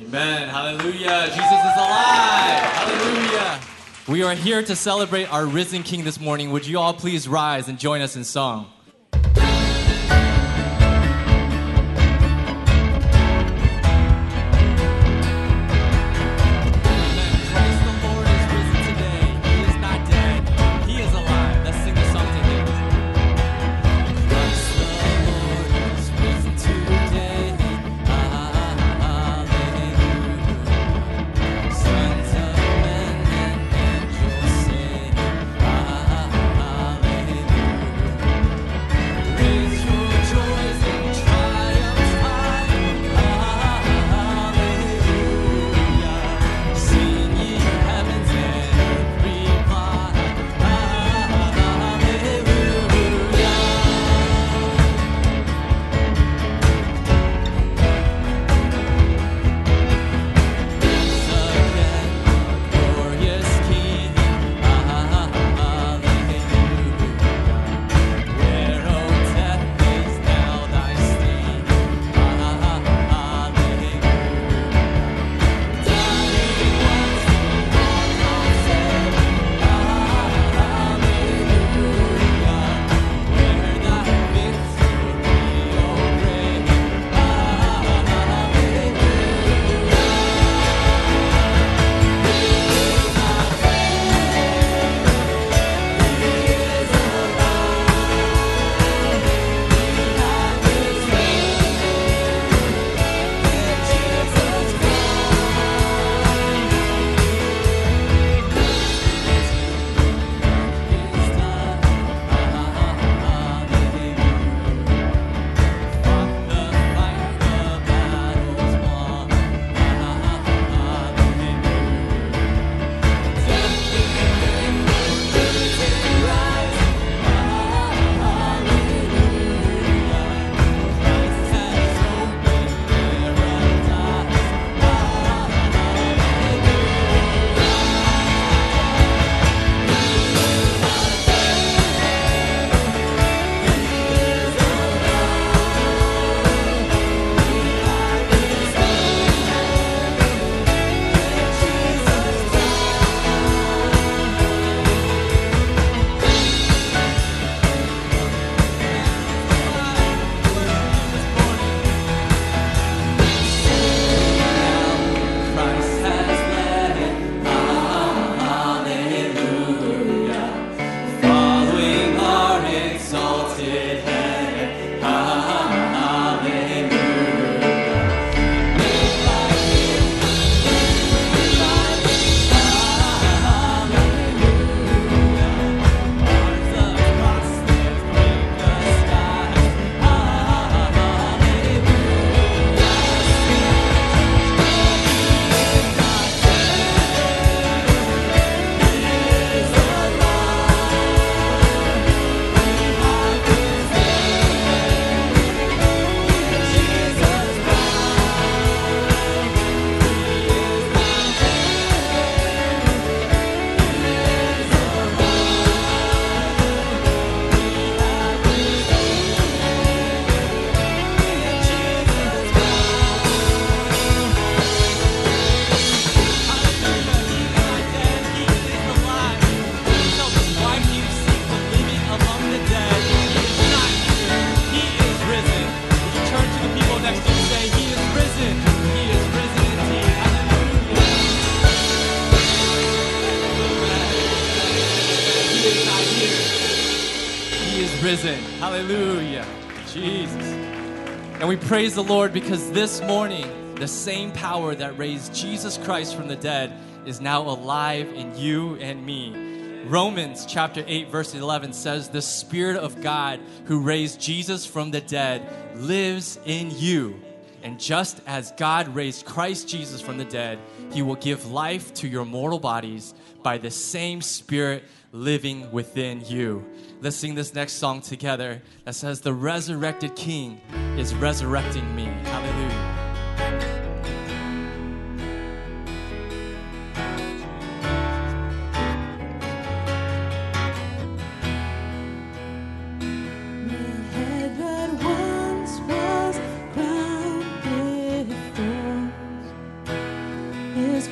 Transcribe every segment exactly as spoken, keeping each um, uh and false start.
Amen. Hallelujah. Jesus is alive. Hallelujah. We are here to celebrate our risen King this morning. Would you all please rise and join us in song? Risen. Hallelujah. Jesus. And we praise the Lord because this morning, the same power that raised Jesus Christ from the dead is now alive in you and me. Romans chapter eight, verse eleven says, the Spirit of God who raised Jesus from the dead lives in you. And just as God raised Christ Jesus from the dead, he will give life to your mortal bodies by the same Spirit living within you. Let's sing this next song together that says, the resurrected King is resurrecting me. Hallelujah.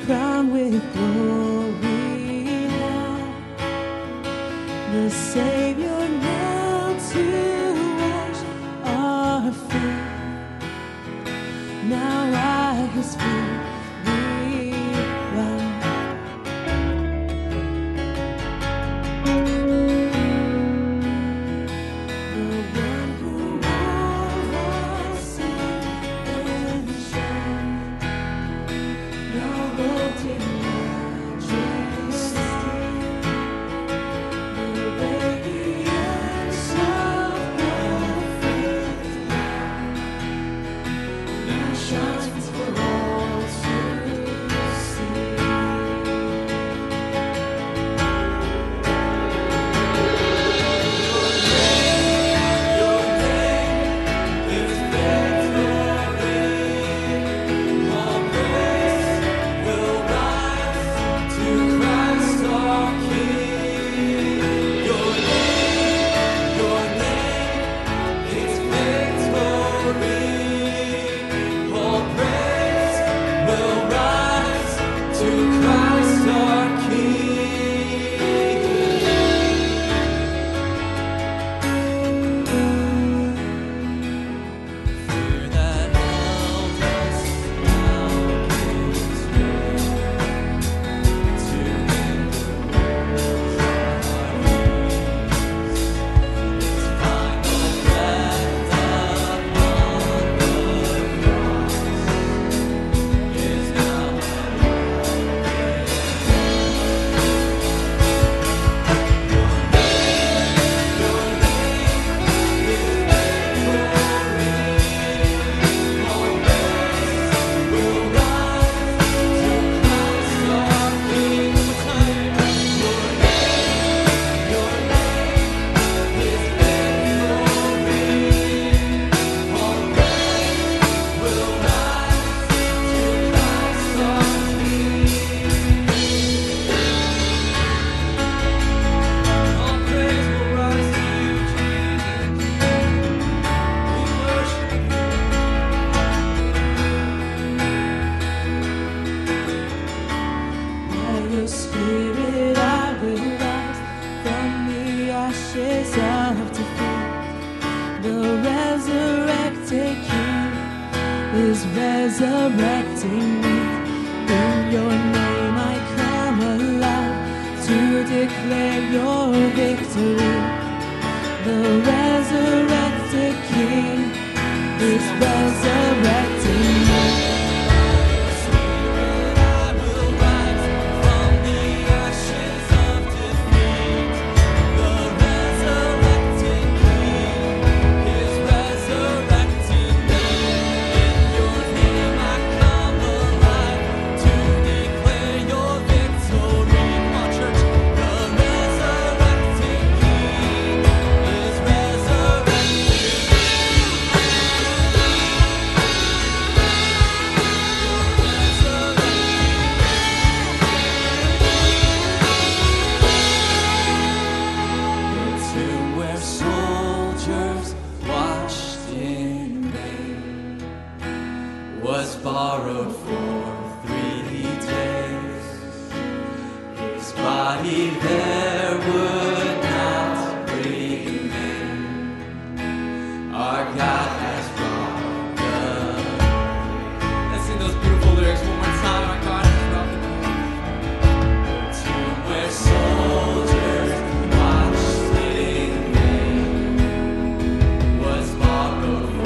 crowned with glory now. The Savior now to wash our feet. Now at his feet we bow. Resurrecting me. In your name I come alive to declare your victory. The resurrected King is resurrecting me. Was borrowed for three days. His body there would not remain. Our God has brought the grave. Let's sing those beautiful lyrics one more time. Our God has brought the grave. The tomb where soldiers watched in vain was borrowed for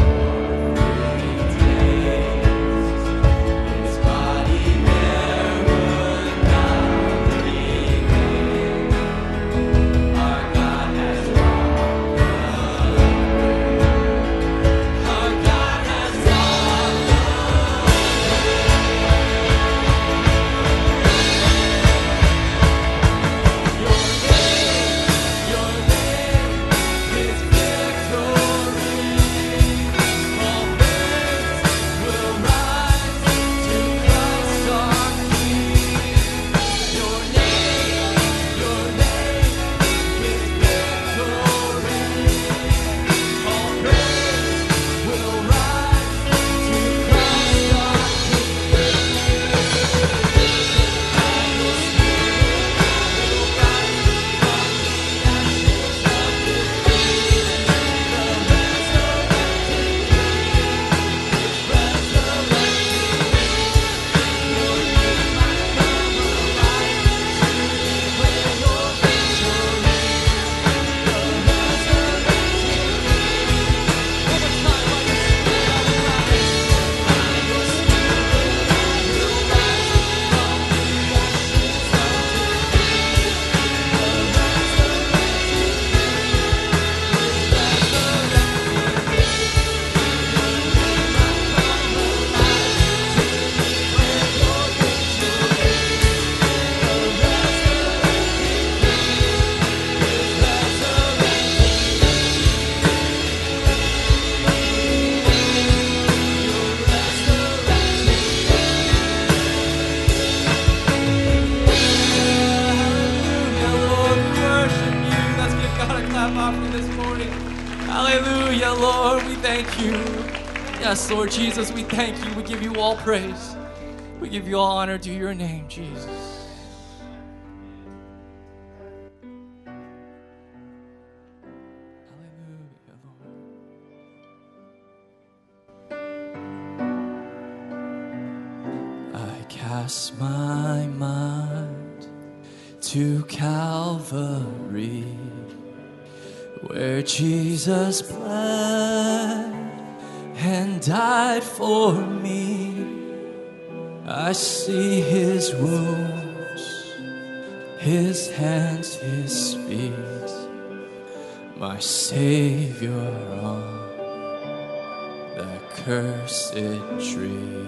Hallelujah, Lord, we thank you. Yes, Lord Jesus, we thank you. We give you all praise. We give you all honor to your name, Jesus. Hallelujah, Lord. I cast my mind to Calvary, where Jesus bled and died for me. I see his wounds, his hands, his feet, my Savior on the cursed tree.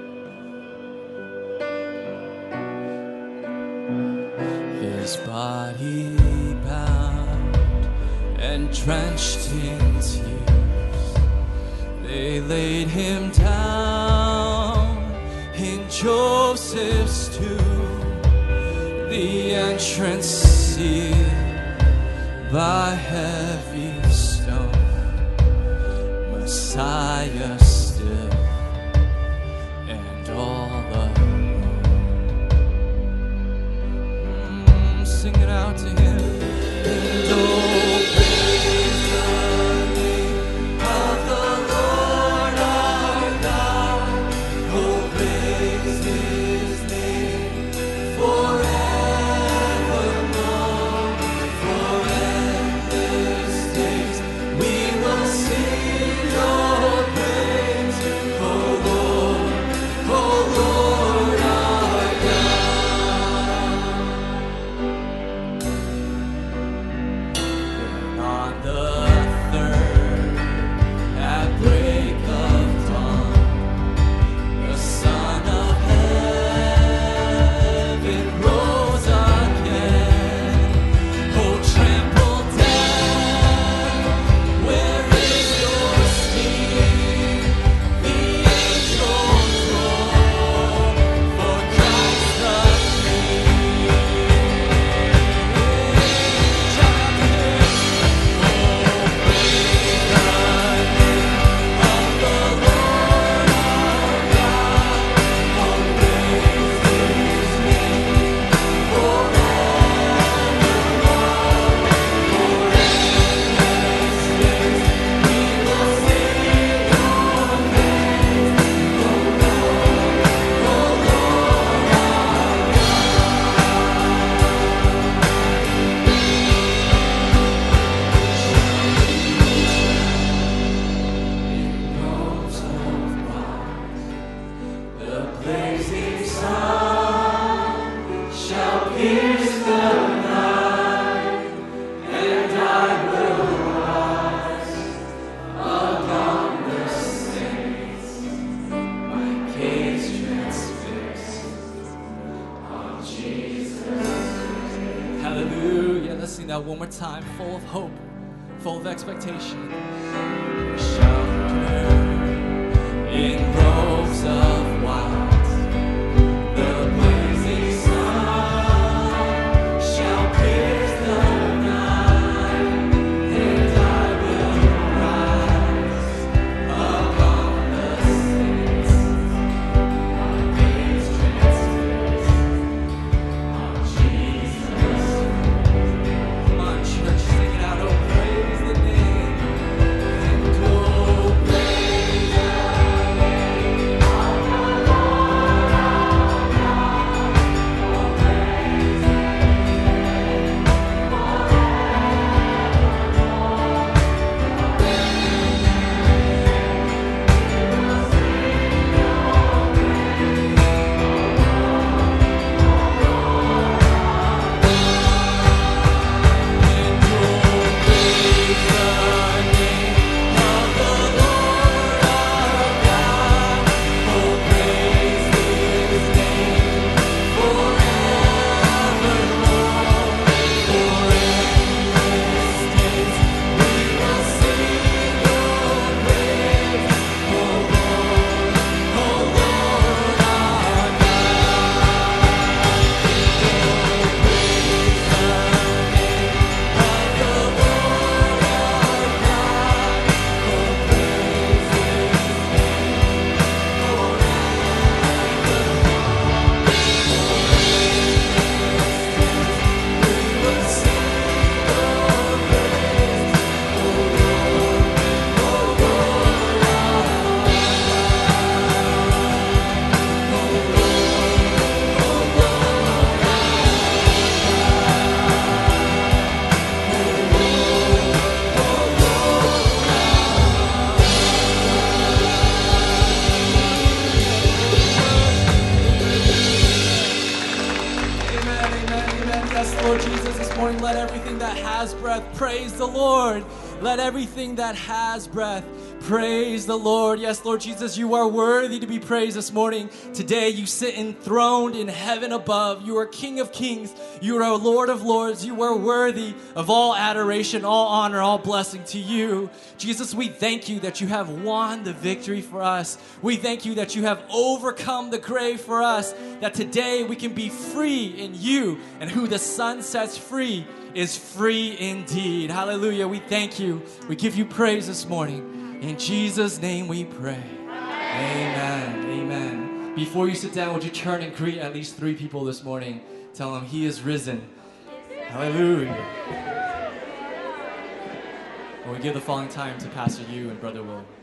His body bound and drenched in tears, they laid him down in Joseph's tomb, the entrance sealed by heavy stone. Messiah still and all alone. Mm, sing it out to him. And oh, praise the name of the Lord our God. Oh, praise his name forevermore. For endless days we will sing your praise. Oh Lord, oh Lord our God. Then on the third, at break of dawn, the Son of Heaven rose again. Oh, trample death, where is your sting? The angels roar for Christ the King. Shout out to him. Oh, praise the name of the Lord our God. Oh, praise his name forevermore. For endless days we will sing your praise. Oh Lord, oh Lord our God. The blazing sun shall pierce the night, and I will rise among the saints, my gaze transfixed on Jesus. Hallelujah. Let's sing that one more time, full of hope, full of expectation. Shall in robes of white, the blazing sun shall pierce the night, and I will rise among the saints, my gaze transfixed on Jesus. Come on, church, sing it out. Oh, praise the name, and oh, praise the name of the morning. Let everything that has breath praise the Lord. Let everything that has breath praise the Lord. Yes, Lord Jesus, you are worthy to be praised this morning. Today you sit enthroned in heaven above. You are King of kings. You are Lord of lords. You are worthy of all adoration, all honor, all blessing to you. Jesus, we thank you that you have won the victory for us. We thank you that you have overcome the grave for us, that today we can be free in you, and who the Son sets free is free indeed. Hallelujah. We thank you. We give you praise this morning. In Jesus' name we pray. Amen. Amen. Before you sit down, would you turn and greet at least three people this morning? Tell them he is risen. Hallelujah. Well, we give the following time to Pastor Yu and Brother Will.